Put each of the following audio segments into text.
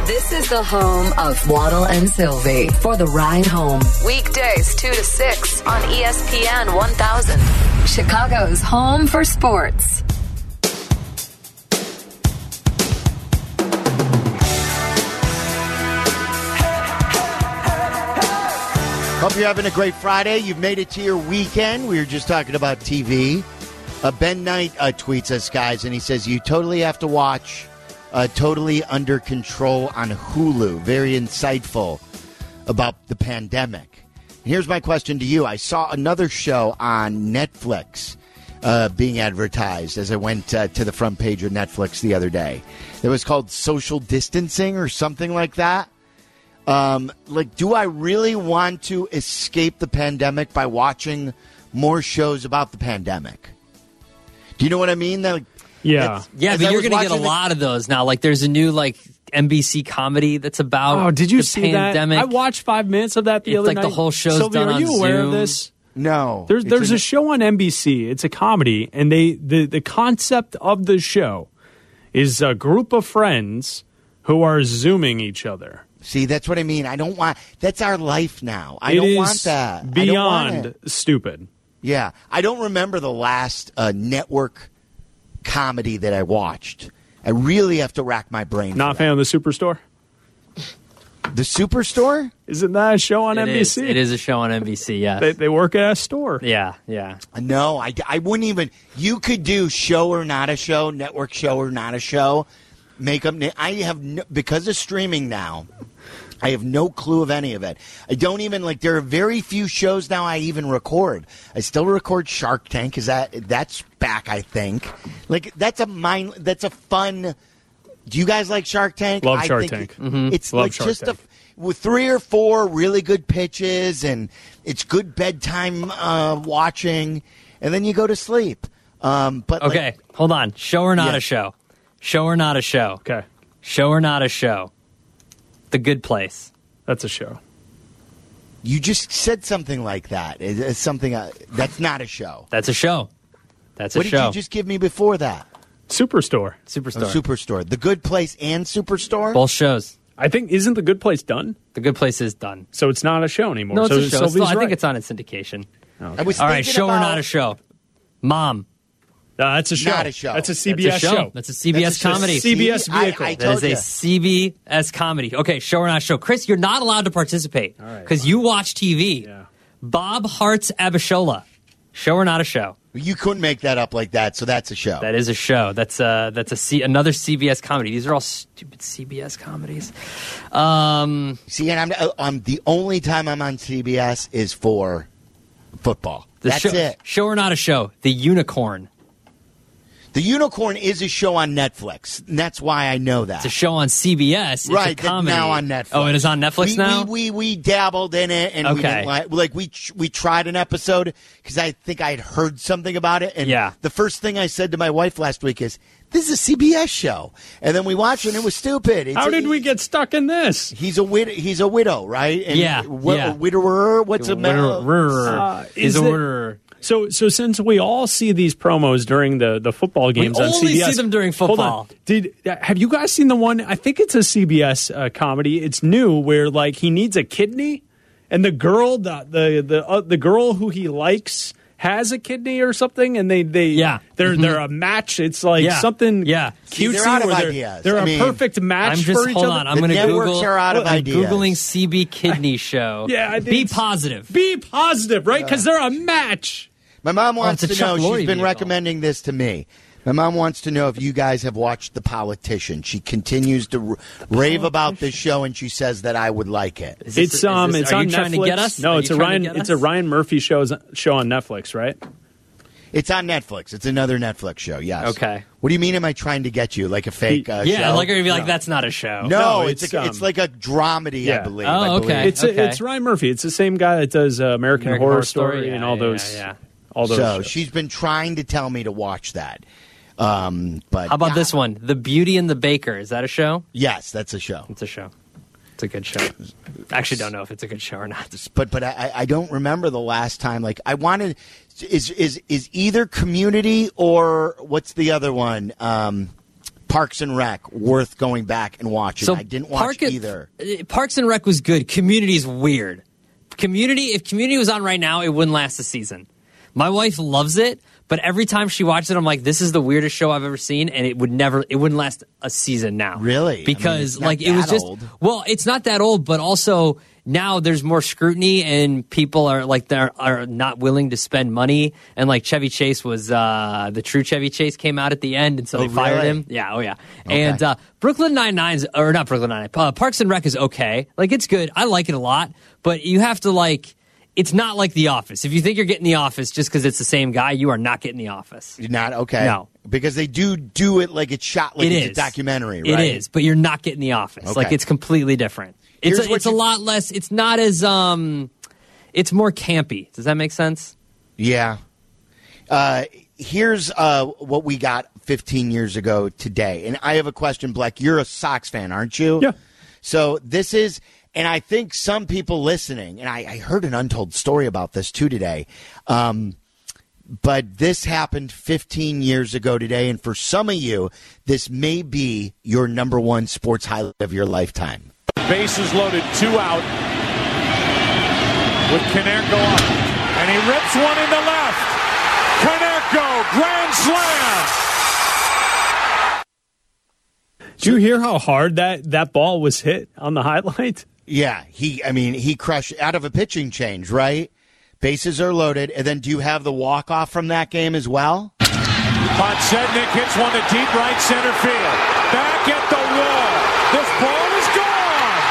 This is the home of Waddle and Sylvie for the ride home. Weekdays 2 to 6 on ESPN 1000. Chicago's home for sports. Hope you're having a great Friday. You've made it to your weekend. We were just talking about TV. Ben Knight tweets us, guys, and he says, you totally have to watch Totally Under Control on Hulu. Very insightful about the pandemic. Here's my question to you. I saw another show on Netflix being advertised as I went to the front page of Netflix the other day. It was called Social Distancing or something like that. Do I really want to escape the pandemic by watching more shows about the pandemic? Do you know what I mean? Yeah, but you're going to get a lot of those now. Like, there's a new NBC comedy that's about. Oh, did you the see pandemic. that? I watched 5 minutes of that the other night. The whole show's Sylvia, done on Zoom. Are you aware of this? No. There's a show on NBC. It's a comedy, and the concept of the show is a group of friends who are Zooming each other. See, that's what I mean. I don't want. That's our life now. I don't want that. Beyond stupid. Yeah, I don't remember the last network comedy that I watched. I really have to rack my brain. Not a fan of The Superstore? The Superstore? Isn't that a show on NBC? It is a show on NBC, yes. They work at a store. Yeah. No, I wouldn't even. You could do show or not a show, network show or not a show. Make up. I have because of streaming now. I have no clue of any of it. I don't even there are very few shows now I even record. I still record Shark Tank. That's back, I think. That's a fun. Do you guys like Shark Tank? Love Shark Tank. It's Love Shark just Tank. with 3 or 4 really good pitches, and it's good bedtime watching, and then you go to sleep. But okay, hold on. Show or not a show? Show or not a show? Okay. Show or not a show? The Good Place. That's a show. You just said something like that. It's something that's not a show. That's a show. That's a show. What did you just give me before that? Superstore. Superstore. The Good Place and Superstore? Both shows. I think, isn't The Good Place done? The Good Place is done. So it's not a show anymore. No, it's a show. Sylvie's I think right. it's on its syndication. Okay. All right, show or not a show? Mom. That's a show. Not a show. That's a CBS show. That's a CBS comedy. CBS vehicle. That is a CBS comedy. Okay, show or not show. Chris, you're not allowed to participate because you watch TV. Yeah. Bob Hart's Abishola. Show or not a show? You couldn't make that up like that, so that's a show. That is a show. That's another CBS comedy. These are all stupid CBS comedies. See, and I'm the only time I'm on CBS is for football. That's it. Show or not a show? The Unicorn. The Unicorn is a show on Netflix, and that's why I know that. It's a show on CBS. It's right, a comedy. now on Netflix. Oh, it is on Netflix now? We dabbled in it, and we didn't we tried an episode because I think I had heard something about it, and the first thing I said to my wife last week is, this is a CBS show. And then we watched it, and it was stupid. How did we get stuck in this? He's a widow, right? And a widower? What's a widower? Is a widower. So since we all see these promos during the football games on CBS, we only see them during football. Have you guys seen the one? I think it's a CBS comedy. It's new where he needs a kidney, and the girl the girl who he likes has a kidney or something, and they're a match. It's something cutesy. They're out of ideas. They're a perfect match for each other. I'm going to Google. Are out of ideas. Googling CB kidney show. Be positive. Be positive, right? Because they're a match. My mom wants to know. She's been vehicle. recommending this to me. My mom wants to know if you guys have watched The Politician. She continues to rave about this show, and she says that I would like it. It's on Netflix. Trying to get us? No, it's a Ryan Murphy show on Netflix, right? It's on Netflix. It's another Netflix show. Yes. Okay. What do you mean? Am I trying to get you like a fake show? Like you're be like that's not a show. No, it's like a dramedy. I believe. Oh, okay. It's Ryan Murphy. It's the same guy that does American Horror Story and all those. All those. So she's been trying to tell me to watch that. But how about this one? The Beauty and the Baker. Is that a show? Yes, that's a show. It's a show. It's a good show. I actually don't know if it's a good show or not. But I don't remember the last time. I wanted is either Community or what's the other one? Parks and Rec worth going back and watching? So I didn't watch either. Parks and Rec was good. Community's weird. If Community was on right now, it wouldn't last a season. My wife loves it, but every time she watches it, I'm like, this is the weirdest show I've ever seen, and it wouldn't last a season now. Really? Because I mean, it was just old. Well, it's not that old, but also now there's more scrutiny, and people are not willing to spend money. And like Chevy Chase was the true Chevy Chase came out at the end, and so they fired him. Yeah, okay. And Brooklyn Nine-Nine's or not Brooklyn Nine-Nine, Parks and Rec is okay. Like it's good. I like it a lot, but you have to it's not like The Office. If you think you're getting The Office just because it's the same guy, you are not getting The Office. You're not? Okay. No. Because they do it like it's shot like it's a documentary, right? It is, but you're not getting The Office. Okay. Like, it's completely different. It's a lot less, it's not as, it's more campy. Does that make sense? Yeah. Here's what we got 15 years ago today. And I have a question, Black. You're a Sox fan, aren't you? Yeah. So this is... And I think some people listening, and I heard an untold story about this too today, but this happened 15 years ago today, and for some of you, this may be your number one sports highlight of your lifetime. Bases loaded, 2 out, with Konerko up, and he rips one into left. Konerko, grand slam! Did you hear how hard that ball was hit on the highlight? Yeah, he crushed out of a pitching change, right? Bases are loaded, and then do you have the walk-off from that game as well? Podsednik hits one to deep right center field. Back at the wall. This ball is gone!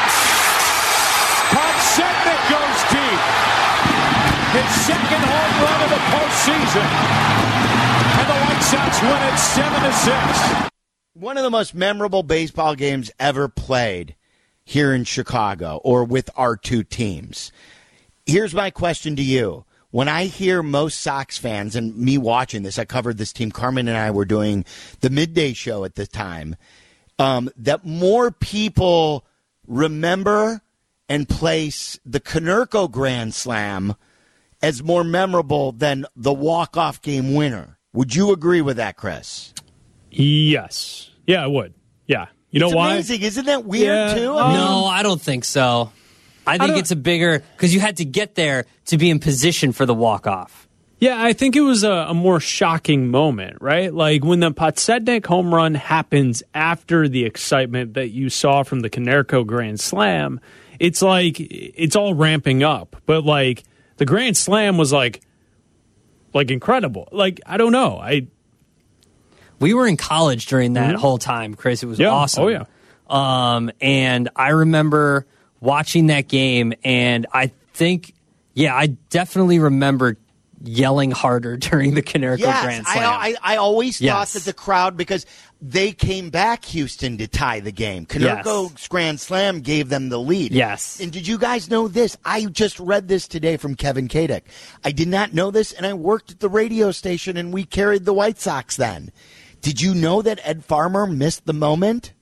Podsednik goes deep. His second home run of the postseason. And the White Sox win it 7-6. One of the most memorable baseball games ever played here in Chicago, or with our two teams. Here's my question to you. When I hear most Sox fans, and me watching this, I covered this team, Carmen and I were doing the midday show at the time, that more people remember and place the Konerko Grand Slam as more memorable than the walk-off game winner. Would you agree with that, Chris? Yes. Yeah, I would. Yeah. You know why? It's amazing. Isn't that weird, too? No, I don't think so. I think it's a bigger, because you had to get there to be in position for the walk-off. Yeah, I think it was a more shocking moment, right? Like when the Podsednik home run happens after the excitement that you saw from the Konerko Grand Slam, it's like it's all ramping up. But like the Grand Slam was like incredible. Like, I don't know. We were in college during that whole time, Chris. It was awesome. Oh, yeah. And I remember watching that game, and I think, I definitely remember yelling harder during the Konerko Grand Slam. I always thought that the crowd, because they came back, Houston, to tie the game. Konerko's Grand Slam gave them the lead. Yes. And did you guys know this? I just read this today from Kevin Kadek. I did not know this, and I worked at the radio station, and we carried the White Sox then. Did you know that Ed Farmer missed the moment?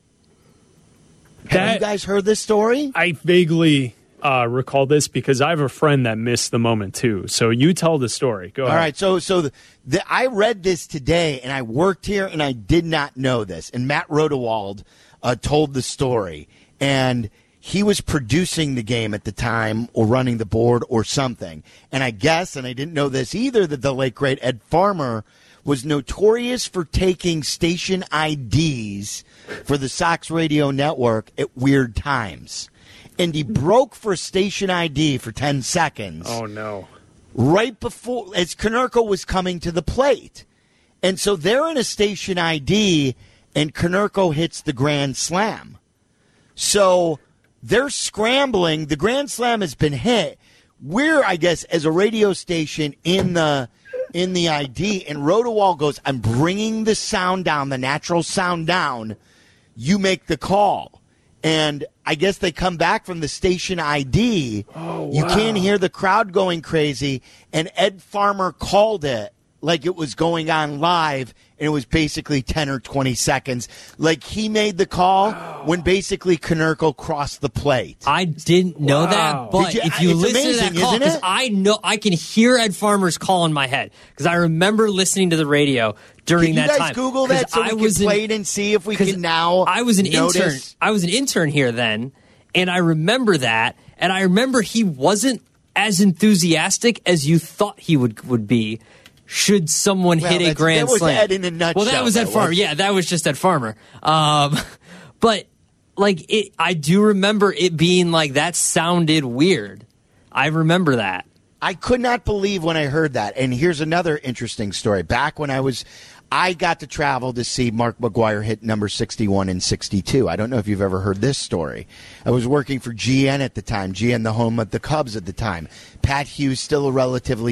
Have you guys heard this story? I vaguely recall this because I have a friend that missed the moment too. So you tell the story. Go ahead. All right. So I read this today, and I worked here, and I did not know this. And Matt Rodewald told the story, and he was producing the game at the time, or running the board, or something. And I guess, and I didn't know this either, that the late great Ed Farmer was notorious for taking station IDs for the Sox radio network at weird times. And he broke for station ID for 10 seconds. Oh, no. Right before, as Konerko was coming to the plate. And so they're in a station ID, and Konerko hits the Grand Slam. So they're scrambling. The Grand Slam has been hit. We're, I guess, as a radio station in the ID, and Rodewald goes, I'm bringing the sound down, the natural sound down. You make the call. And I guess they come back from the station ID. Oh, wow. You can't hear the crowd going crazy, and Ed Farmer called it like it was going on live, and it was basically 10 or 20 seconds. Like he made the call when basically Konerko crossed the plate. I didn't know that, but if you listen to that call, because I know I can hear Ed Farmer's call in my head, because I remember listening to the radio during that time. Can you guys Google that so we can play it and see if we can now I was an notice? intern. I was an intern here then, and I remember that, and I remember he wasn't as enthusiastic as you thought he would be. Should someone hit a grand slam? That was Ed in a nutshell. Well, that was Ed Farmer. Yeah, that was just Ed Farmer. But like I do remember it being like that sounded weird. I remember that. I could not believe when I heard that. And here's another interesting story. Back when I got to travel to see Mark McGwire hit number 61 and 62. I don't know if you've ever heard this story. I was working for GN at the time, GN, the home of the Cubs at the time. Pat Hughes, still a relatively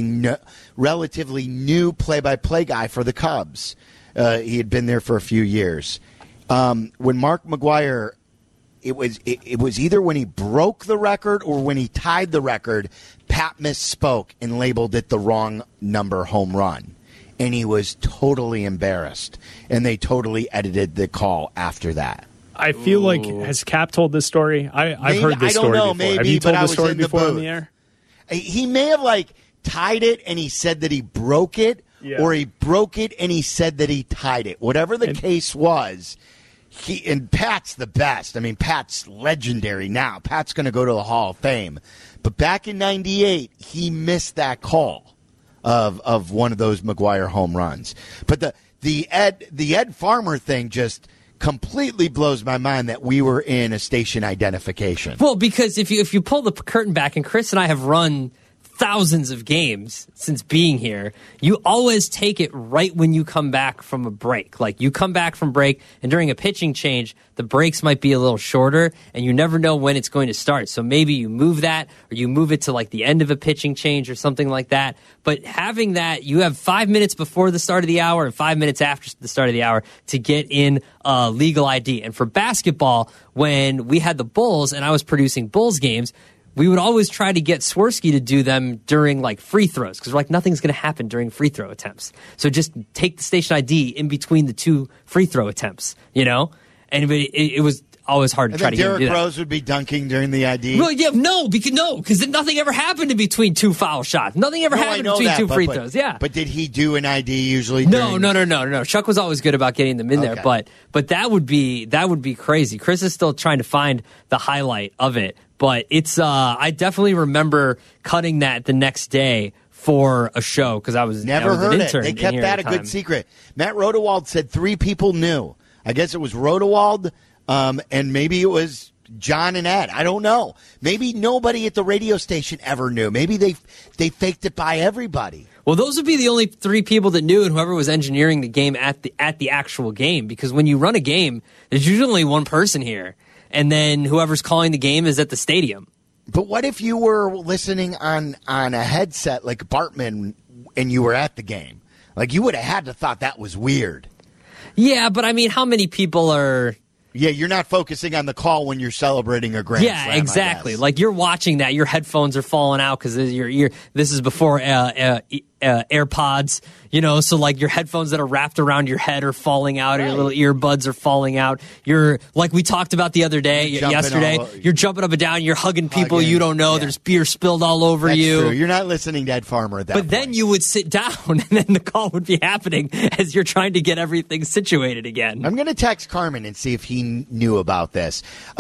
new play-by-play guy for the Cubs. He had been there for a few years. When Mark McGwire, it was either when he broke the record or when he tied the record, Pat misspoke and labeled it the wrong number home run. And he was totally embarrassed. And they totally edited the call after that. I feel like, has Cap told this story? I've heard this story before. Maybe, have you told this story before booth. on the air? He may have tied it and he said that he broke it, or he broke it and he said that he tied it. Whatever the case was, and Pat's the best. I mean, Pat's legendary now. Pat's going to go to the Hall of Fame. But back in 98, he missed that call of one of those McGwire home runs. But the Ed Farmer thing just completely blows my mind that we were in a station identification. Well, because if you pull the curtain back, and Chris and I have run thousands of games since being here, you always take it right when you come back from a break. Like, you come back from break, and during a pitching change, the breaks might be a little shorter, and you never know when it's going to start. So maybe you move that, or you move it to like the end of a pitching change or something like that. But having that, you have 5 minutes before the start of the hour and 5 minutes after the start of the hour to get in legal ID. And for basketball, when we had the Bulls and I was producing Bulls games, we would always try to get Swirsky to do them during like free throws, because we're like, nothing's going to happen during free throw attempts. So just take the station ID in between the two free throw attempts, you know? And it was always hard to try to get him to do that. Derrick Rose would be dunking during the ID? Well, yeah, because then nothing ever happened in between two foul shots. Nothing ever happened between two free throws. Yeah. But did he do an ID usually? No. Chuck was always good about getting them in there, but that would be crazy. Chris is still trying to find the highlight of it. But it's I definitely remember cutting that the next day for a show, because I was an intern. They kept that a good secret. Matt Rodewald said 3 people knew. I guess it was Rodewald, and maybe it was John and Ed. I don't know. Maybe nobody at the radio station ever knew. Maybe they faked it by everybody. Well, those would be the only 3 people that knew, and whoever was engineering the game at the actual game. Because when you run a game, there's usually only one person here. And then whoever's calling the game is at the stadium. But what if you were listening on a headset like Bartman and you were at the game? Like, you would have had to thought that was weird. Yeah, but I mean, how many people are... Yeah, you're not focusing on the call when you're celebrating a grand slam. Yeah, exactly. Like, you're watching that. Your headphones are falling out because your ear. This is before AirPods, you know. So like, your headphones that are wrapped around your head are falling out, or your little earbuds are falling out. You're like we talked about the other day, yesterday. You're jumping up and down. You're hugging people you don't know. Yeah. There's beer spilled all over you. True. You're not listening to Ed Farmer at that point. But then you would sit down, and then the call would be happening as you're trying to get everything situated again. I'm going to text Carmen and see if he knew about this.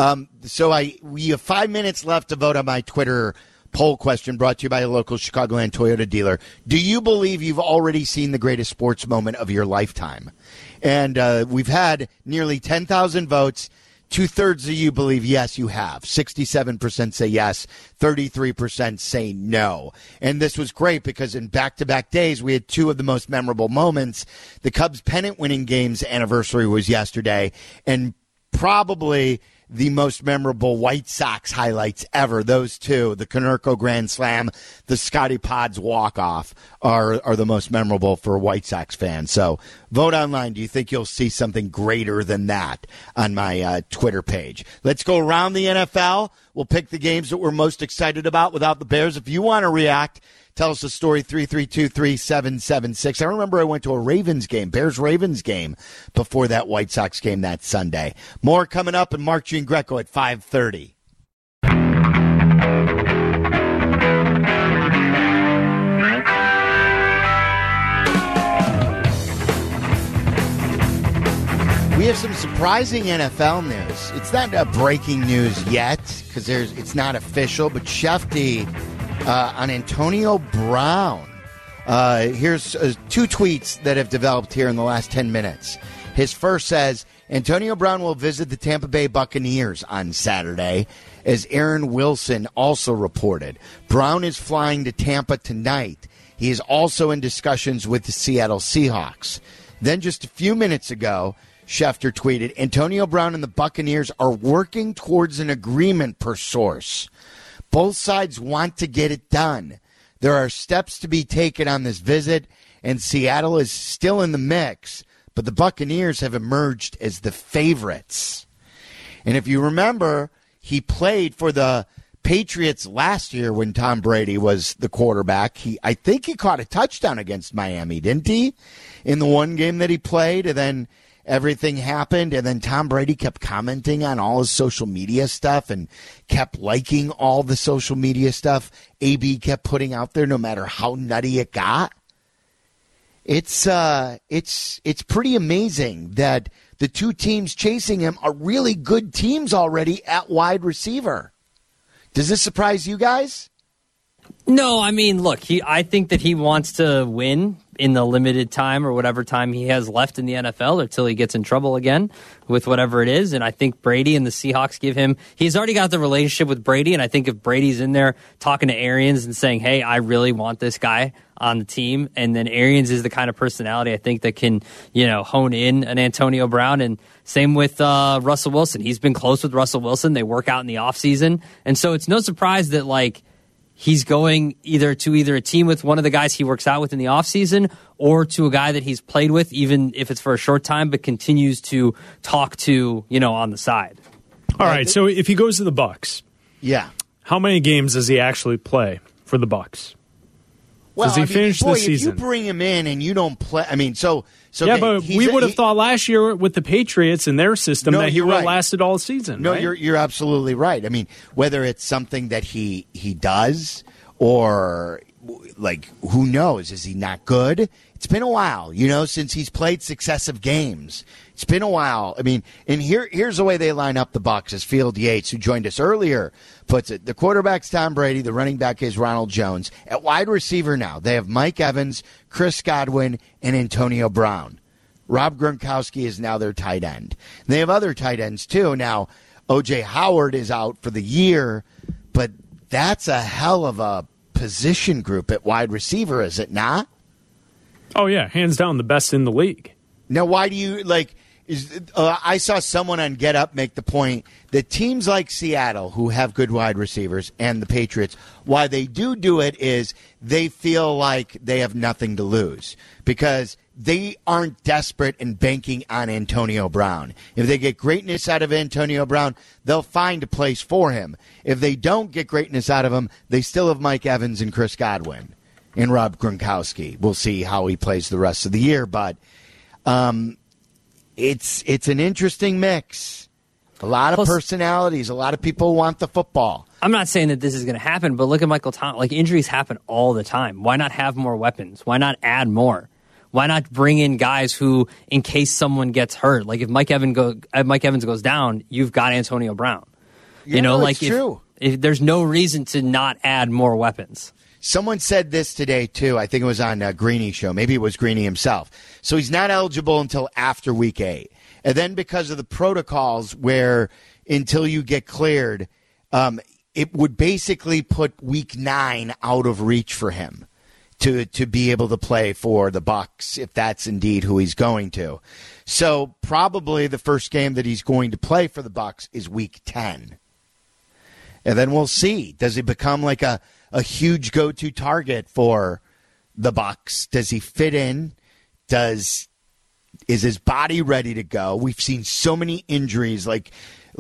We have 5 minutes left to vote on my Twitter poll question brought to you by a local Chicagoland Toyota dealer. Do you believe you've already seen the greatest sports moment of your lifetime? And we've had nearly 10,000 votes. 2/3 of you believe yes, you have. 67% say yes. 33% say no. And this was great because in back-to-back days, we had 2 of the most memorable moments. The Cubs pennant-winning game's anniversary was yesterday, and probably the most memorable White Sox highlights ever. Those 2, the Konerko Grand Slam, the Scotty Pods walk-off, are the most memorable for White Sox fans. So vote online. Do you think you'll see something greater than that on my Twitter page? Let's go around the NFL. We'll pick the games that we're most excited about without the Bears. If you want to react, Tell us a story, 332-3776. I remember I went to a Ravens game, Bears-Ravens game, before that White Sox game that Sunday. More coming up, and Mark Giangreco at 5:30. We have some surprising NFL news. It's not breaking news yet because it's not official, but Shefty on Antonio Brown. Here's 2 tweets that have developed here in the last 10 minutes. His first says, Antonio Brown will visit the Tampa Bay Buccaneers on Saturday, as Aaron Wilson also reported. Brown is flying to Tampa tonight. He is also in discussions with the Seattle Seahawks. Then just a few minutes ago, Schefter tweeted, Antonio Brown and the Buccaneers are working towards an agreement per source. Both sides want to get it done. There are steps to be taken on this visit, and Seattle is still in the mix, but the Buccaneers have emerged as the favorites. And if you remember, he played for the Patriots last year when Tom Brady was the quarterback. I think he caught a touchdown against Miami, didn't he? In the one game that he played, and then everything happened, and then Tom Brady kept commenting on all his social media stuff and kept liking all the social media stuff AB kept putting out there, no matter how nutty it got. It's pretty amazing that the 2 teams chasing him are really good teams already at wide receiver. Does this surprise you guys? No, I mean, look, I think that he wants to win in the limited time or whatever time he has left in the NFL until he gets in trouble again with whatever it is. And I think Brady and the Seahawks give him, he's already got the relationship with Brady. And I think if Brady's in there talking to Arians and saying, hey, I really want this guy on the team. And then Arians is the kind of personality I think that can, hone in an Antonio Brown. And same with Russell Wilson. He's been close with Russell Wilson. They work out in the offseason. And so it's no surprise that he's going either a team with one of the guys he works out with in the offseason or to a guy that he's played with, even if it's for a short time, but continues to talk to, on the side. All right, so if he goes to the Bucs, yeah, how many games does he actually play for the Bucs? Well, does he finish the season? If you bring him in and you don't play, yeah, but we would have thought last year with the Patriots and their system that he would have lasted all season. No, right? you're absolutely right. I mean, whether it's something that he does or who knows? Is he not good? It's been a while, since he's played successive games. It's been a while. I mean, and here's the way they line up the Bucs, as Field Yates, who joined us earlier, puts it. The quarterback's Tom Brady. The running back is Ronald Jones. At wide receiver now, they have Mike Evans, Chris Godwin, and Antonio Brown. Rob Gronkowski is now their tight end. They have other tight ends, too. Now, O.J. Howard is out for the year, but that's a hell of a position group at wide receiver, is it not? Oh, yeah, hands down the best in the league. Now, why do you, I saw someone on Get Up make the point that teams like Seattle, who have good wide receivers, and the Patriots, why they do it is they feel like they have nothing to lose because they aren't desperate and banking on Antonio Brown. If they get greatness out of Antonio Brown, they'll find a place for him. If they don't get greatness out of him, they still have Mike Evans and Chris Godwin and Rob Gronkowski. We'll see how he plays the rest of the year, but it's an interesting mix. A lot of personalities. A lot of people want the football. I'm not saying that this is going to happen, but look at Michael Thomas. Injuries happen all the time. Why not have more weapons? Why not add more? Why not bring in guys who, in case someone gets hurt, if Mike Evans goes down, you've got Antonio Brown. It's true. If there's no reason to not add more weapons. Someone said this today, too. I think it was on Greeny's show. Maybe it was Greeny himself. So he's not eligible until after Week 8. And then because of the protocols where until you get cleared, it would basically put Week 9 out of reach for him to be able to play for the Bucs, if that's indeed who he's going to. So probably the first game that he's going to play for the Bucs is Week 10. And then we'll see. Does he become a huge go-to target for the Bucs? Does he fit in? Is his body ready to go? We've seen so many injuries, like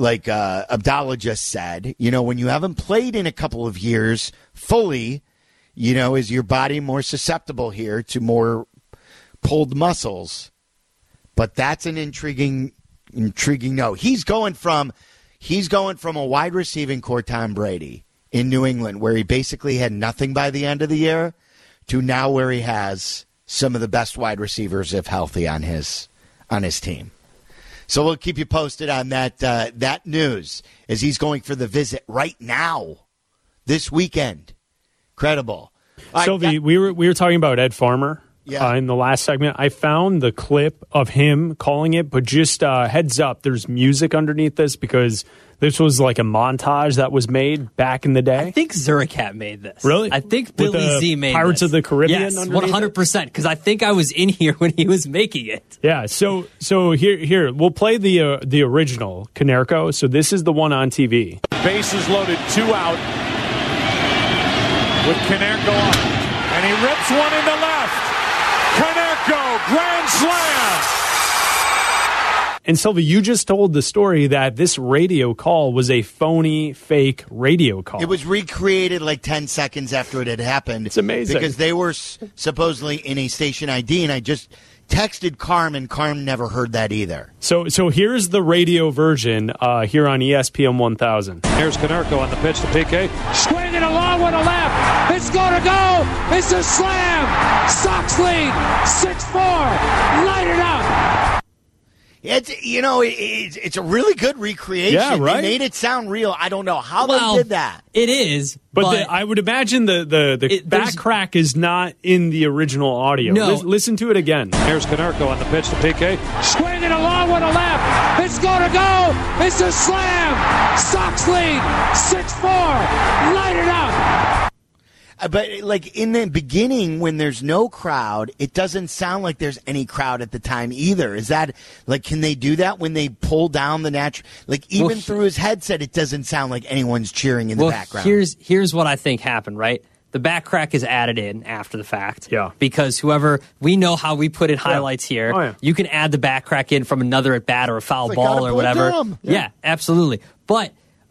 Abdallah just said. When you haven't played in a couple of years fully, Is your body more susceptible here to more pulled muscles? But that's an intriguing note. He's going from a wide receiving core, Tom Brady, in New England, where he basically had nothing by the end of the year, to now where he has some of the best wide receivers, if healthy, on his team. So we'll keep you posted on that news, as he's going for the visit right now, this weekend. Incredible. Sylvie, we were talking about Ed Farmer in the last segment. I found the clip of him calling it, but just heads up, there's music underneath this because this was like a montage that was made back in the day. I think Zuricat made this. Really? I think Billy Z made Pirates this. of the Caribbean. Yes, 100%. Because I think I was in here when he was making it. Yeah. So here we'll play the original Canerco. So this is the one on TV. Bases loaded, 2 out. With Canerco on. And he rips one into left. Canerco, grand slam. And Sylvie, you just told the story that this radio call was a phony, fake radio call. It was recreated like 10 seconds after it had happened. It's amazing. Because they were supposedly in a station ID, and I just texted Carm, and Carm never heard that either. So here's the radio version here on ESPN 1000. Here's Canerco on the pitch to PK. Swinging a long one to left. It's going to go. It's a slam. Sox lead. 6-4. Light it up. It's a really good recreation. Yeah, right? They made it sound real. I don't know how they did that. It is. But I would imagine the back crack is not in the original audio. No. Listen to it again. Here's Canerco on the pitch to PK. Swinging a long one to left. It's going to go. It's a slam. Sox lead. 6-4. Light it up. But, like, in the beginning, when there's no crowd, it doesn't sound like there's any crowd at the time either. Is that, like, can they do that when they pull down the natural? Like, even through his headset, it doesn't sound like anyone's cheering in the background. Here's what I think happened, right? The back crack is added in after the fact. Yeah. Because we know how we put in highlights here. Oh, yeah. You can add the back crack in from another at bat or a foul ball or whatever. Yeah, absolutely. But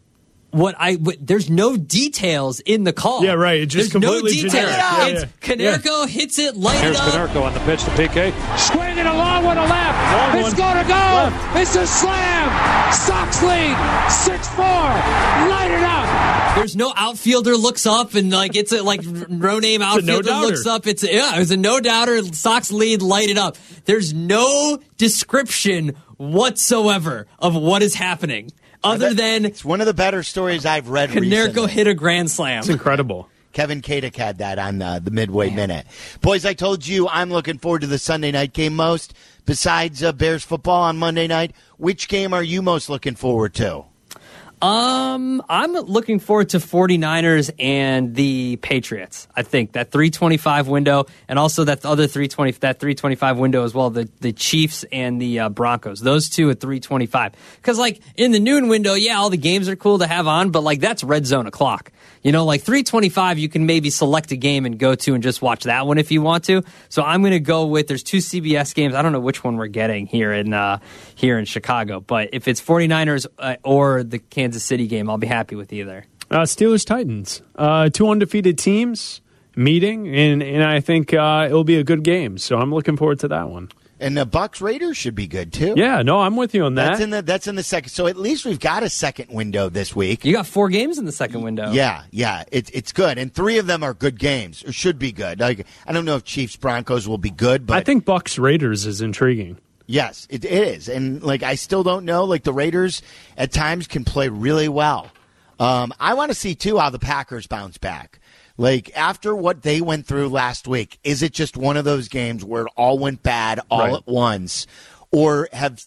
there's no details in the call. Yeah, right. It's just there's completely no details. generic. Canerco hits it, light Here's it up. Canerco on the pitch to PK. Swinging a long one to left. It's going to go. Left. It's a slam. Sox lead. 6-4. Light it up. There's no outfielder looks up and it's a no-name outfielder looks up. It was a no-doubter. Sox lead, light it up. There's no description whatsoever of what is happening. Other than it's one of the better stories I've read recently. Canerco hit a grand slam. It's incredible. Kevin Kadek had that on the Midway Minute. Boys, I told you I'm looking forward to the Sunday night game most. Besides Bears football on Monday night, which game are you most looking forward to? I'm looking forward to 49ers and the Patriots. I think that 325 window, and also that other 325 window as well, the Chiefs and the Broncos. Those two at 325. Because in the noon window, all the games are cool to have on, but that's red zone o'clock. 325, you can maybe select a game and go to and just watch that one if you want to. So I'm going to go with, there's 2 CBS games. I don't know which one we're getting here in Chicago, but if it's 49ers or the Kansas City game, I'll be happy with either. Steelers-Titans. 2 undefeated teams meeting, and I think it'll be a good game. So I'm looking forward to that one. And the Bucs-Raiders should be good, too. Yeah, no, I'm with you on that. That's in the second. So at least we've got a second window this week. You got 4 games in the second window. Yeah. It's good. And 3 of them are good games, or should be good. I don't know if Chiefs-Broncos will be good, but I think Bucs-Raiders is intriguing. Yes, it is. And, I still don't know. The Raiders at times can play really well. I want to see, too, how the Packers bounce back. After what they went through last week, is it just one of those games where it all went bad all at once? Or have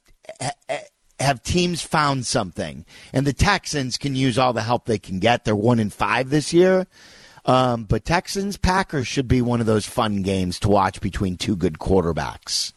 teams found something? And the Texans can use all the help they can get. They're 1-5 this year. But Texans-Packers should be one of those fun games to watch between 2 good quarterbacks.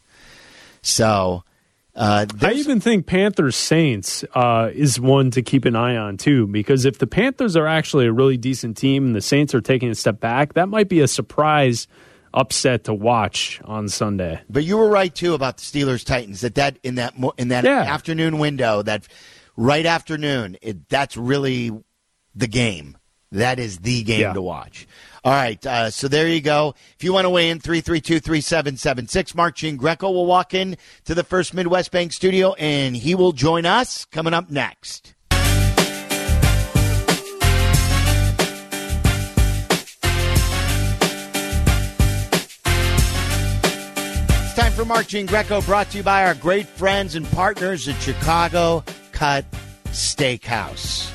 So I even think Panthers-Saints is one to keep an eye on, too, because if the Panthers are actually a really decent team and the Saints are taking a step back, that might be a surprise upset to watch on Sunday. But you were right, too, about the Steelers-Titans, that in that afternoon window, that right afternoon, that's really the game. that is the game to watch. All right, so there you go. If you want to weigh in, 332-3776. Mark Giangreco will walk in to the First Midwest Bank studio, and he will join us coming up next. It's time for Mark Giangreco, brought to you by our great friends and partners at Chicago Cut Steakhouse.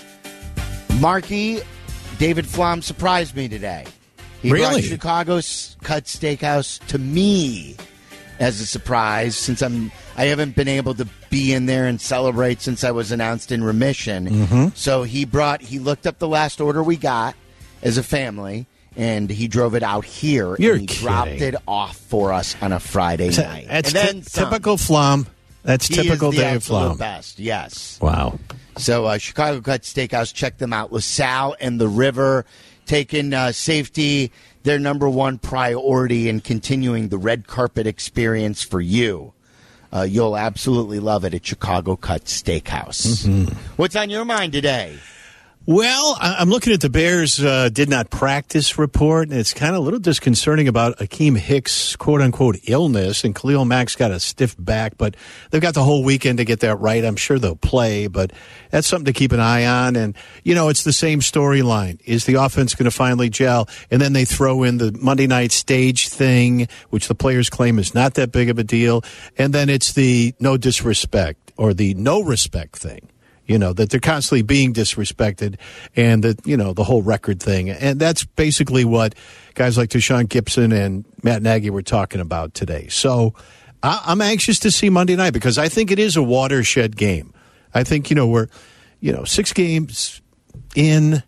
Marky, David Flom surprised me today. He brought Chicago's Cut Steakhouse to me as a surprise, since I haven't been able to be in there and celebrate since I was announced in remission. Mm-hmm. So he looked up the last order we got as a family, and he drove it out here. You're and he dropped it off for us on a Friday night. That's typical Flom. That's typical Dave Flom. Best, yes. Wow. So Chicago Cut Steakhouse, check them out. LaSalle and the River, taking safety their number one priority and continuing the red carpet experience for you. You'll absolutely love it at Chicago Cut Steakhouse. Mm-hmm. What's on your mind today? Well, I'm looking at the Bears did not practice report, and it's kind of a little disconcerting about Akeem Hicks' quote-unquote illness, and Khalil Mack's got a stiff back, but they've got the whole weekend to get that right. I'm sure they'll play, but that's something to keep an eye on. And, it's the same storyline. Is the offense going to finally gel? And then they throw in the Monday night stage thing, which the players claim is not that big of a deal. And then it's the no disrespect or the no respect thing. That they're constantly being disrespected, and that, the whole record thing. And that's basically what guys like Deshaun Gibson and Matt Nagy were talking about today. So I'm anxious to see Monday night, because I think it is a watershed game. I think, we're, 6 games in,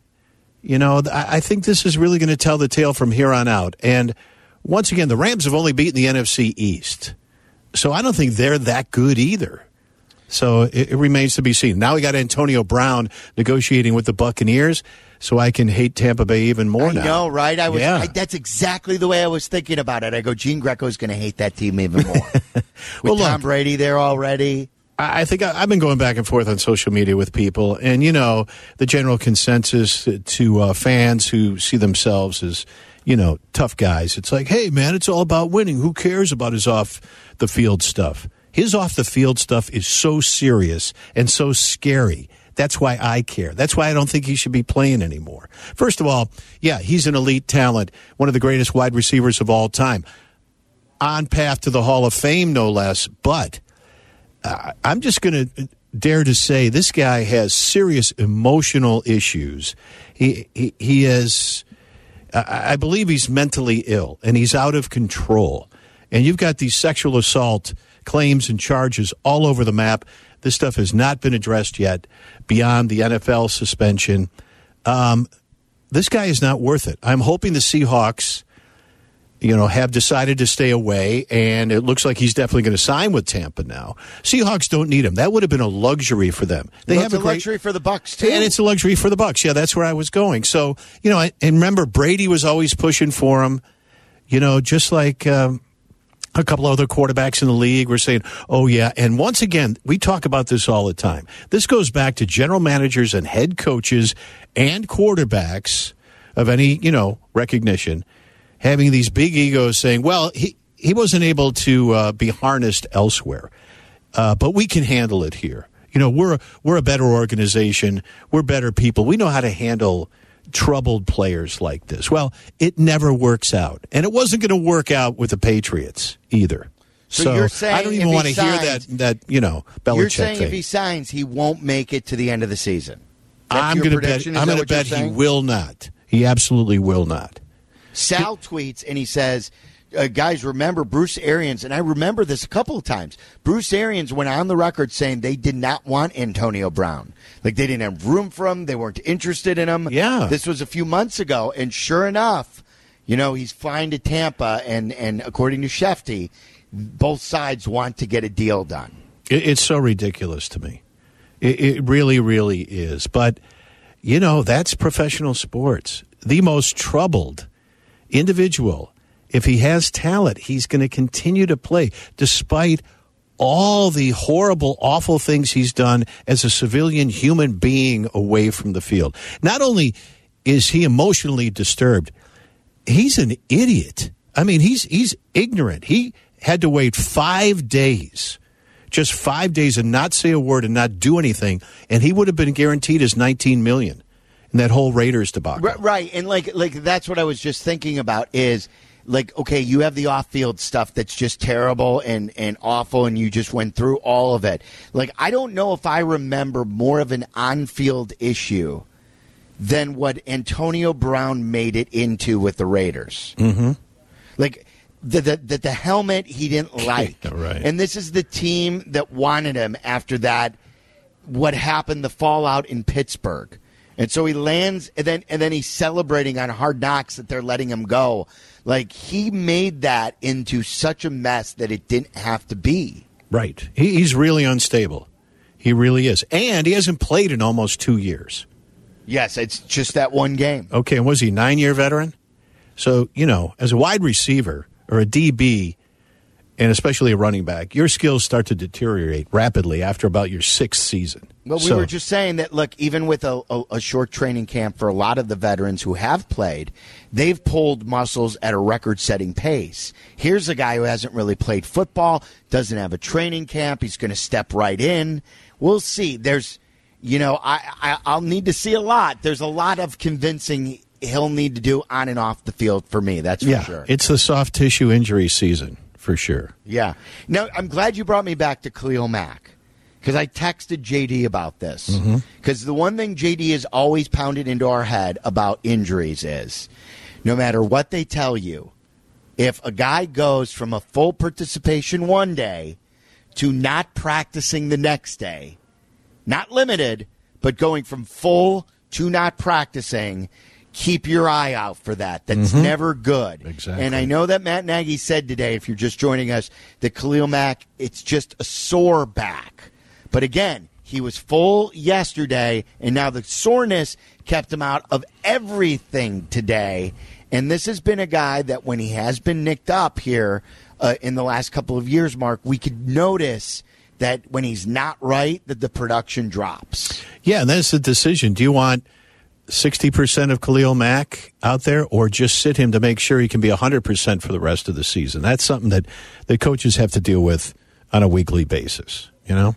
I think this is really going to tell the tale from here on out. And once again, the Rams have only beaten the NFC East. So I don't think they're that good either. So it remains to be seen. Now we got Antonio Brown negotiating with the Buccaneers, so I can hate Tampa Bay even more now. I know, right? That's exactly the way I was thinking about it. I go, Giangreco's going to hate that team even more. With Tom Brady there already. I think I've been going back and forth on social media with people, and, the general consensus to fans who see themselves as, tough guys. It's like, hey, man, it's all about winning. Who cares about his off-the-field stuff? His off-the-field stuff is so serious and so scary. That's why I care. That's why I don't think he should be playing anymore. First of all, yeah, he's an elite talent, one of the greatest wide receivers of all time, on path to the Hall of Fame, no less. But I'm just going to dare to say this guy has serious emotional issues. He is, I believe he's mentally ill, and he's out of control. And you've got these sexual assault claims and charges all over the map. This stuff has not been addressed yet beyond the NFL suspension. This guy is not worth it. I'm hoping the Seahawks, have decided to stay away, and it looks like he's definitely going to sign with Tampa now. Seahawks don't need him. That would have been a luxury for them. They have a luxury for the Bucs too, and it's a luxury for the Bucs. Yeah, that's where I was going. So, and remember, Brady was always pushing for him. Just like a couple other quarterbacks in the league were saying, oh, yeah. And once again, we talk about this all the time. This goes back to general managers and head coaches and quarterbacks of any, recognition, having these big egos saying, well, he wasn't able to be harnessed elsewhere, but we can handle it here. We're a better organization. We're better people. We know how to handle troubled players like this. Well, it never works out. And it wasn't going to work out with the Patriots either. So you're saying I don't even want to hear that Belichick You're saying thing. If he signs, he won't make it to the end of the season. I'm going to bet he will not. He absolutely will not. Sal tweets and he says, guys, remember Bruce Arians, and I remember this a couple of times. Bruce Arians went on the record saying they did not want Antonio Brown. Like, they didn't have room for him. They weren't interested in him. Yeah. This was a few months ago, and sure enough, he's flying to Tampa, and according to Shefty, both sides want to get a deal done. It's so ridiculous to me. It really, really is. But, that's professional sports. The most troubled individual, if he has talent, he's going to continue to play despite all the horrible, awful things he's done as a civilian human being away from the field. Not only is he emotionally disturbed? He's an idiot. I mean, he's ignorant. He had to wait 5 days, just 5 days, and not say a word and not do anything, and he would have been guaranteed his $19 million in that whole Raiders debacle. Right, and like that's what I was just thinking about is, like, okay, you have the off-field stuff that's just terrible and awful, and you just went through all of it. Like, I don't know if I remember more of an on-field issue than what Antonio Brown made it into with the Raiders. Mm-hmm. Like, the helmet he didn't like. Right. And this is the team that wanted him after that, what happened, the fallout in Pittsburgh. And so he lands, and then he's celebrating on Hard Knocks that they're letting him go. Like, he made that into such a mess that it didn't have to be. Right. He's really unstable. He really is. And he hasn't played in almost 2 years. Yes, it's just that one game. Okay, and was he a 9-year veteran? So, as a wide receiver or a DB, and especially a running back, your skills start to deteriorate rapidly after about your 6th season. Well, we were just saying that, look, even with a short training camp for a lot of the veterans who have played, they've pulled muscles at a record-setting pace. Here's a guy who hasn't really played football, doesn't have a training camp. He's going to step right in. We'll see. There's, I'll need to see a lot. There's a lot of convincing he'll need to do on and off the field for me. That's for sure. It's the soft tissue injury season for sure. Yeah. Now, I'm glad you brought me back to Khalil Mack, because I texted JD about this. Because the one thing JD has always pounded into our head about injuries is, no matter what they tell you, if a guy goes from a full participation one day to not practicing the next day, not limited, but going from full to not practicing, keep your eye out for that. That's never good. Exactly. And I know that Matt Nagy said today, if you're just joining us, that Khalil Mack, it's just a sore back. But again, he was full yesterday, and now the soreness kept him out of everything today. And this has been a guy that when he has been nicked up here in the last couple of years, Mark, we could notice that when he's not right, that the production drops. Yeah, and that's the decision. Do you want 60% of Khalil Mack out there, or just sit him to make sure he can be 100% for the rest of the season? That's something that the coaches have to deal with on a weekly basis,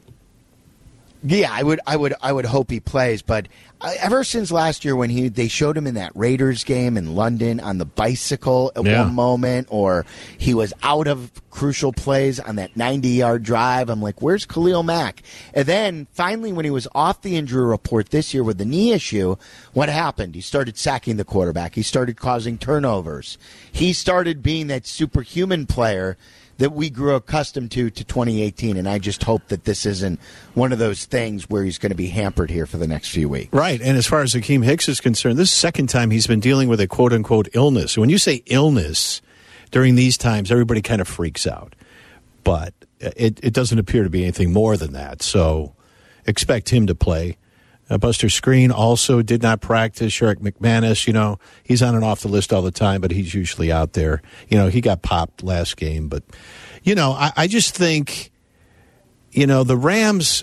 Yeah, I would hope he plays, but ever since last year when they showed him in that Raiders game in London on the bicycle at one moment, or he was out of crucial plays on that 90-yard drive, I'm like, where's Khalil Mack? And then finally when he was off the injury report this year with the knee issue, what happened? He started sacking the quarterback. He started causing turnovers. He started being that superhuman player that we grew accustomed to 2018, and I just hope that this isn't one of those things where he's going to be hampered here for the next few weeks. Right, and as far as Akeem Hicks is concerned, this is the second time he's been dealing with a quote-unquote illness. When you say illness during these times, everybody kind of freaks out. But it doesn't appear to be anything more than that, so expect him to play. Buster Skrine also did not practice. Sherrick McManus, he's on and off the list all the time, but he's usually out there. He got popped last game. But, I just think, the Rams,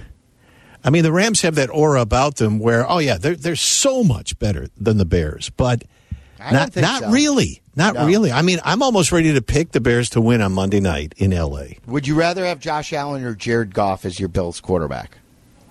the Rams have that aura about them where, they're so much better than the Bears. But not so. really. Not really. I'm almost ready to pick the Bears to win on Monday night in L.A. Would you rather have Josh Allen or Jared Goff as your Bills quarterback?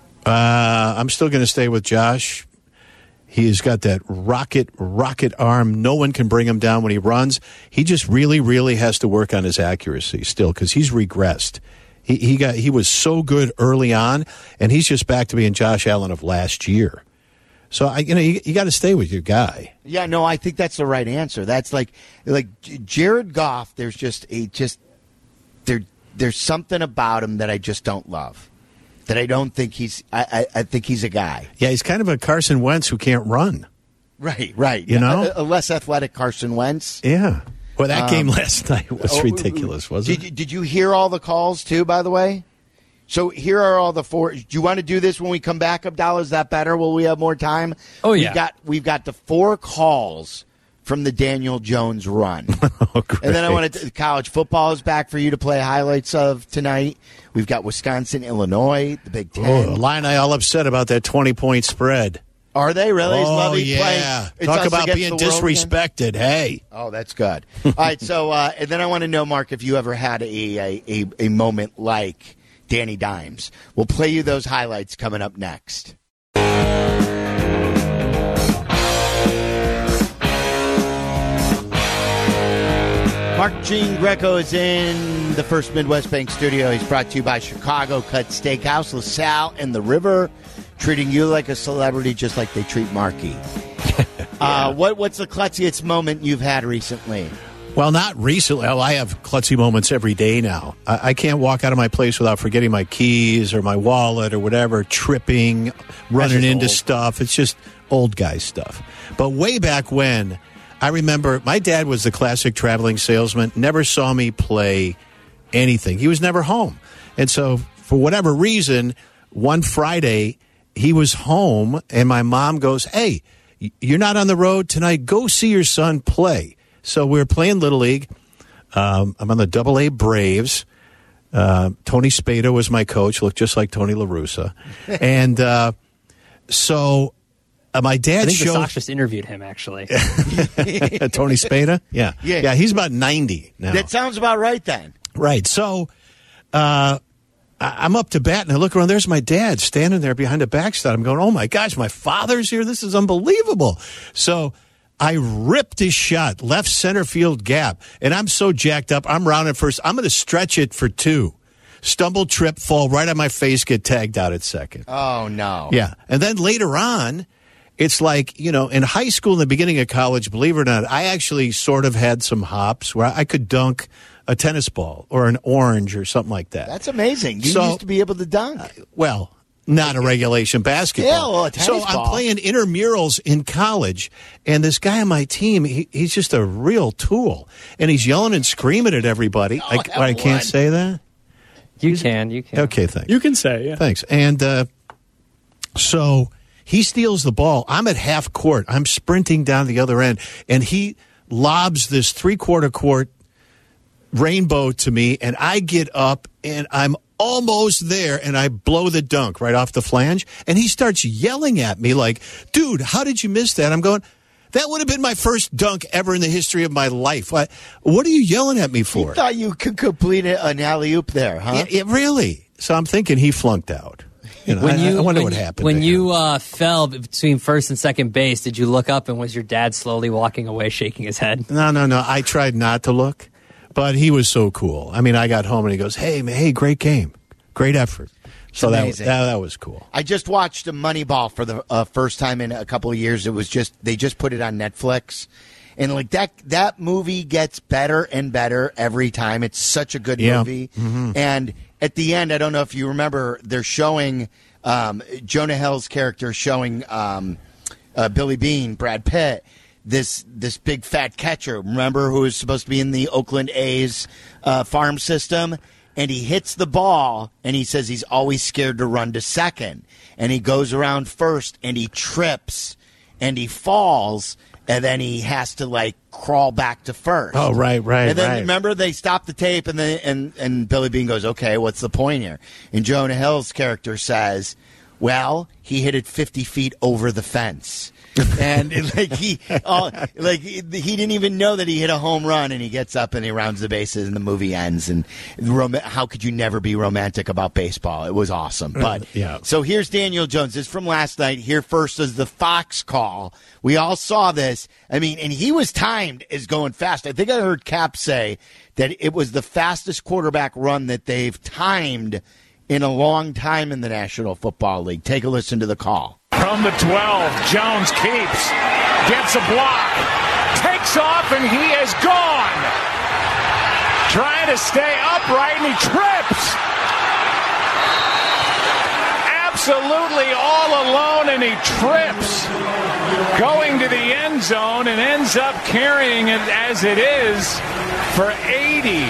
I'm still going to stay with Josh. He's got that rocket arm. No one can bring him down when he runs. He just really, really has to work on his accuracy still, because he's regressed. He was so good early on, and he's just back to being Josh Allen of last year. So you got to stay with your guy. Yeah, no, I think that's the right answer. That's like Jared Goff. There's there's something about him that I just don't love. That I don't think I think he's a guy. Yeah, he's kind of a Carson Wentz who can't run. Right. A less athletic Carson Wentz. Yeah. Well, that game last night was ridiculous, wasn't it? Did you hear all the calls, too, by the way? So here are all the four. Do you want to do this when we come back, Abdallah? Is that better? Will we have more time? Oh, yeah. We've got the 4 calls from the Daniel Jones run. Oh, great. And then I want to college football is back for you to play highlights of tonight. We've got Wisconsin, Illinois, the Big Ten. Illini all upset about that 20-point spread. Are they really? Is Oh, Lovey yeah. playing? It's Talk us about against being the world again? disrespected. Hey. Oh, that's good. All right, so and then I want to know, Mark, if you ever had a moment like Danny Dimes. We'll play you those highlights coming up next. Mark Gene Greco is in the First Midwest Bank studio. He's brought to you by Chicago Cut Steakhouse, LaSalle, and the River, treating you like a celebrity just like they treat Marky. What's the klutziest moment you've had recently? Well, not recently. Well, I have klutzy moments every day now. I can't walk out of my place without forgetting my keys or my wallet or whatever, tripping, running into old stuff. It's just old guy stuff. But way back when, I remember my dad was the classic traveling salesman, never saw me play anything. He was never home. And so for whatever reason, one Friday, he was home and my mom goes, "Hey, you're not on the road tonight. Go see your son play." So we were playing Little League. I'm on the AA Braves. Tony Spada was my coach, looked just like Tony La Russa. And so my dad I think showed... the Sox just interviewed him, actually. Tony Spada? Yeah. Yeah, he's about 90 now. That sounds about right then. Right. So I'm up to bat, and I look around. There's my dad standing there behind a backstop. I'm going, oh, my gosh, my father's here? This is unbelievable. So I ripped his shot, left center field gap, and I'm so jacked up. I'm rounding first. I'm going to stretch it for two. Stumble, trip, fall right on my face, get tagged out at second. Oh, no. Yeah. And then later on, it's like, you know, in high school, in the beginning of college, believe it or not, I actually sort of had some hops where I could dunk a tennis ball or an orange or something like that. That's amazing. You used to be able to dunk. Well, not a regulation basketball. Yeah, well, a tennis so ball. I'm playing intramurals in college, and this guy on my team, he's just a real tool. And he's yelling and screaming at everybody. I can't say that? You can. Okay, thanks. You can say, yeah. Thanks. And so he steals the ball. I'm at half court. I'm sprinting down the other end, and he lobs this three-quarter court rainbow to me, and I get up, and I'm almost there, and I blow the dunk right off the flange, and he starts yelling at me like, dude, how did you miss that? I'm going, that would have been my first dunk ever in the history of my life. What are you yelling at me for? You thought you could complete an alley-oop there, huh? Yeah, really. So I'm thinking he flunked out. You know, I wonder what happened. When you fell between first and second base, did you look up and was your dad slowly walking away, shaking his head? No. I tried not to look, but he was so cool. I mean, I got home and he goes, hey, great game. Great effort. So that was cool. I just watched Moneyball for the first time in a couple of years. They just put it on Netflix. And like that movie gets better and better every time. It's such a good movie. Mm-hmm. And at the end, I don't know if you remember, they're showing Jonah Hill's character showing Billy Beane, Brad Pitt, this big fat catcher. Remember, who was supposed to be in the Oakland A's farm system? And he hits the ball, and he says he's always scared to run to second. And he goes around first, and he trips, and he falls, and then he has to, like, crawl back to first. Oh, right. And then, remember, they stop the tape, and and Billy Beane goes, okay, what's the point here? And Jonah Hill's character says, well, he hit it 50 feet over the fence. And he didn't even know that he hit a home run, and he gets up and he rounds the bases, and the movie ends. And how could you never be romantic about baseball? It was awesome. But yeah. So here's Daniel Jones. This is from last night. Here first is the Fox call. We all saw this. I mean, and he was timed as going fast. I think I heard Cap say that it was the fastest quarterback run that they've timed in a long time in the National Football League. Take a listen to the call. From the 12, Jones keeps, gets a block, takes off, and he is gone. Trying to stay upright, and he trips. Absolutely all alone, and he trips. Going to the end zone and ends up carrying it as it is for 80.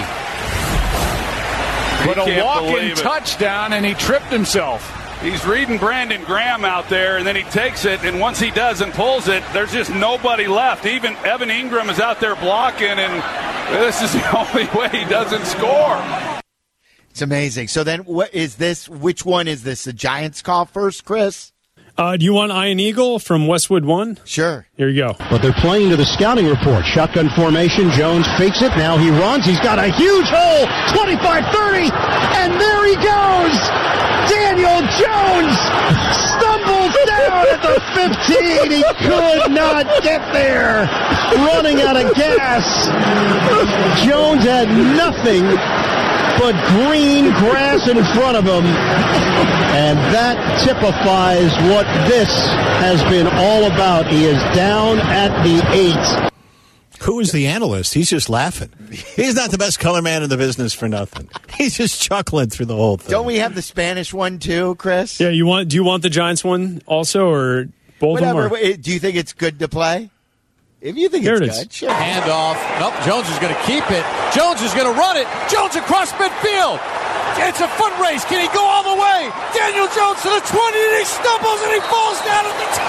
But a walk-in touchdown, and he tripped himself. He's reading Brandon Graham out there, and then he takes it, and once he does and pulls it, there's just nobody left. Even Evan Ingram is out there blocking, and this is the only way he doesn't score. It's amazing. So then what is this? Which one is this? The Giants call first, Chris? Do you want Iron Eagle from Westwood One? Sure. Here you go. But they're playing to the scouting report. Shotgun formation. Jones fakes it. Now he runs. He's got a huge hole. 25-30. And there he goes. Daniel Jones stumbles down at the 15. He could not get there. Running out of gas. Jones had nothing but green grass in front of him. And that typifies what this has been all about. He is down at the 8. Who is the analyst? He's just laughing. He's not the best color man in the business for nothing. He's just chuckling through the whole thing. Don't we have the Spanish one too, Chris? Yeah, do you want the Giants one also, or both Whatever. of them? Or? Do you think it's good to play? If you think Here it's it good, is. sure. Handoff. Nope, Jones is going to keep it. Jones is going to run it. Jones across midfield. It's a foot race. Can he go all the way? Daniel Jones to the 20, and he stumbles and he falls down at the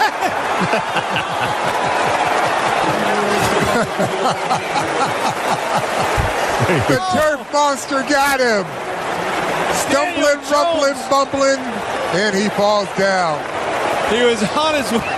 10. The turf monster got him. Stumbling, rumbling, bumbling, and he falls down. He was on his way.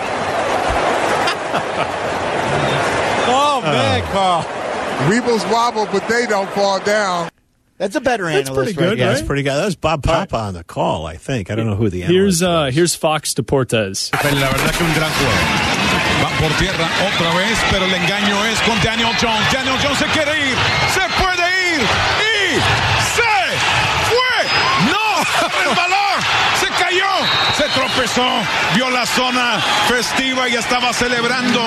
Oh, man, Carl. Weebles wobble, but they don't fall down. That's a better analyst. That's pretty good, right? right? Yeah, that's pretty good. That was Bob Papa on the call, I think. I don't know who the analyst was. Here's Fox Deportes. La verdad que un gran juego. Va por tierra otra vez, pero el engaño es con Daniel Jones. Daniel Jones se quiere ir. Se puede ir. Y se fue. No. El balón se cayó. Se tropezó. Vio la zona festiva y estaba celebrando.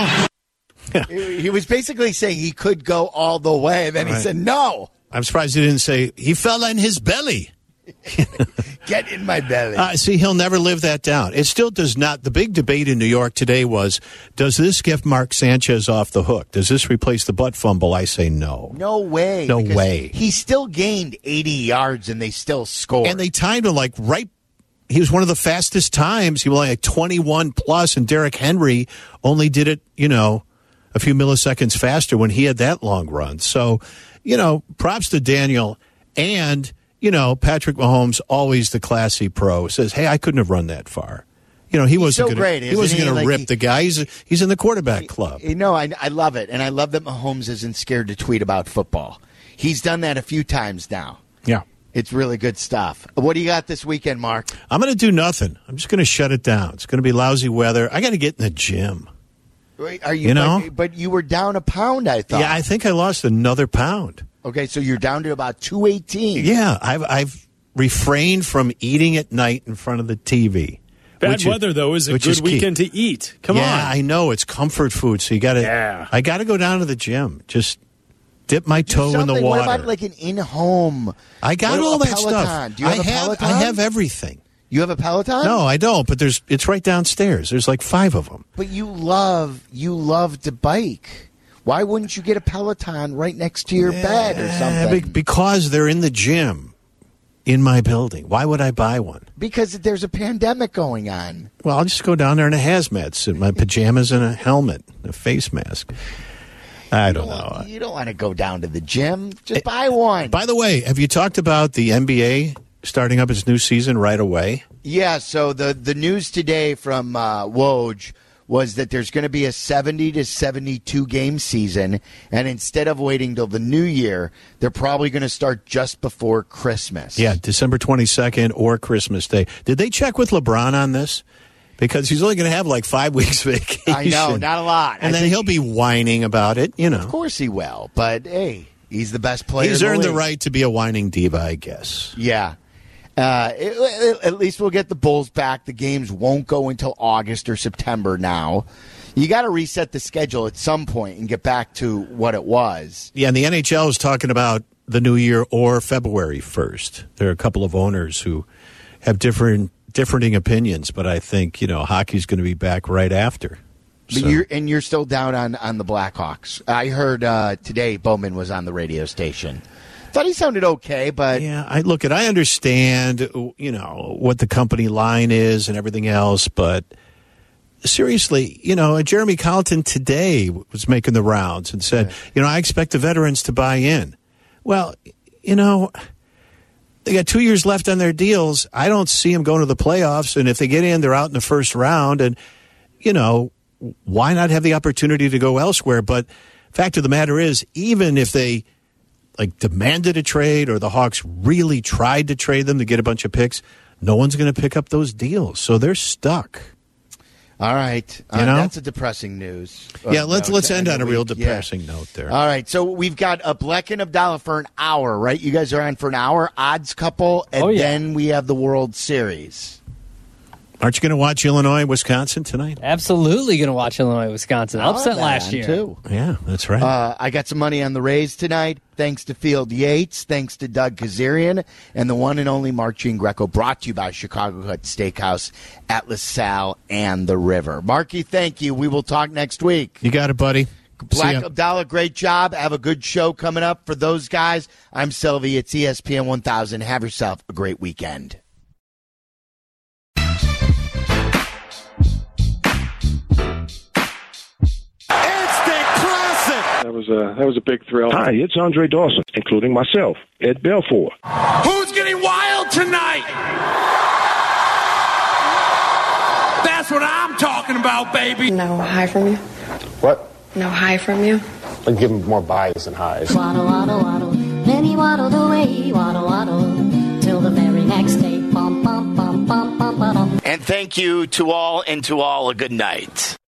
He was basically saying he could go all the way. Then he said, no. I'm surprised he didn't say, he fell on his belly. Get in my belly. See, he'll never live that down. It still does not. The big debate in New York today was, does this get Mark Sanchez off the hook? Does this replace the butt fumble? I say no. No way. No way. He still gained 80 yards and they still scored. And they timed him he was one of the fastest times. He was like 21 plus, and Derrick Henry only did it, a few milliseconds faster when he had that long run. So, props to Daniel. And, Patrick Mahomes, always the classy pro, says, hey, I couldn't have run that far. He wasn't going to rip the guy. He's in the quarterback club. I love it. And I love that Mahomes isn't scared to tweet about football. He's done that a few times now. Yeah. It's really good stuff. What do you got this weekend, Mark? I'm going to do nothing. I'm just going to shut it down. It's going to be lousy weather. I got to get in the gym. Are you? But you were down a pound, I thought. Yeah, I think I lost another pound. Okay, so you're down to about 218. Yeah, I've refrained from eating at night in front of the TV. Bad weather, though, is a good weekend to eat. Come on. Yeah, I know. It's comfort food, so you got to. Yeah. I got to go down to the gym. Just dip my toe in the water. What about like an in-home? I got all that Peloton? stuff. Do you have a Peloton? I have everything. You have a Peloton? No, I don't. But it's right downstairs. There's like 5 of them. But you love to bike. Why wouldn't you get a Peloton right next to your bed or something? Because they're in the gym in my building. Why would I buy one? Because there's a pandemic going on. Well, I'll just go down there in a hazmat suit, my pajamas and a helmet, a face mask. I don't know. You don't want to go down to the gym. Just buy one. By the way, have you talked about the NBA starting up its new season right away? Yeah, so the news today from Woj was that there's going to be a 70 to 72 game season, and instead of waiting till the new year, they're probably going to start just before Christmas. Yeah, December 22nd or Christmas Day. Did they check with LeBron on this? Because he's only going to have like 5 weeks vacation. I know, not a lot. And then he'll be whining about it, Of course he will, but hey, he's the best player. He's in the earned the league. right to be a whining diva, I guess. Yeah. At least we'll get the Bulls back. The games won't go until August or September now. You got to reset the schedule at some point and get back to what it was. Yeah, and the NHL is talking about the new year or February 1st. There are a couple of owners who have different differing opinions, but I think, you know, hockey's going to be back right after. But you're still down on the Blackhawks. I heard today Bowman was on the radio station. Thought he sounded okay, but yeah, I understand, you know, what the company line is and everything else, but seriously, you know, Jeremy Colleton today was making the rounds and said, you know, I expect the veterans to buy in. Well, you know, They got 2 years left on their deals. I don't see them going to the playoffs. And if they get in, they're out in the first round. And, why not have the opportunity to go elsewhere? But fact of the matter is, even if they demanded a trade or the Hawks really tried to trade them to get a bunch of picks, no one's going to pick up those deals. So they're stuck. All right. That's a depressing news. Yeah, let's end on a real depressing note there. All right. So we've got Bleck and Abdallah for an hour, right? You guys are on for an hour, odds couple, and then we have the World Series. Aren't you going to watch Illinois, Wisconsin tonight? Absolutely going to watch Illinois, Wisconsin. Upset last year. Too. Yeah, that's right. I got some money on the Rays tonight, thanks to Field Yates, thanks to Doug Kazarian, and the one and only Mark Jean Greco, brought to you by Chicago Cut Steakhouse at LaSalle and the River. Marky, thank you. We will talk next week. You got it, buddy. Bleck, Abdallah, great job. Have a good show coming up for those guys. I'm Sylvie. It's ESPN 1000. Have yourself a great weekend. That was a big thrill. Hi, it's Andre Dawson, including myself, Ed Belfour. Who's getting wild tonight? That's what I'm talking about, baby. No high from you? What? No high from you? I'd give him more buys than highs. Waddle, waddle, waddle. Then he waddled away, waddle, waddle, till the very next day. Bum, bum, bum, bum, bum, bum. And thank you to all, and to all a good night.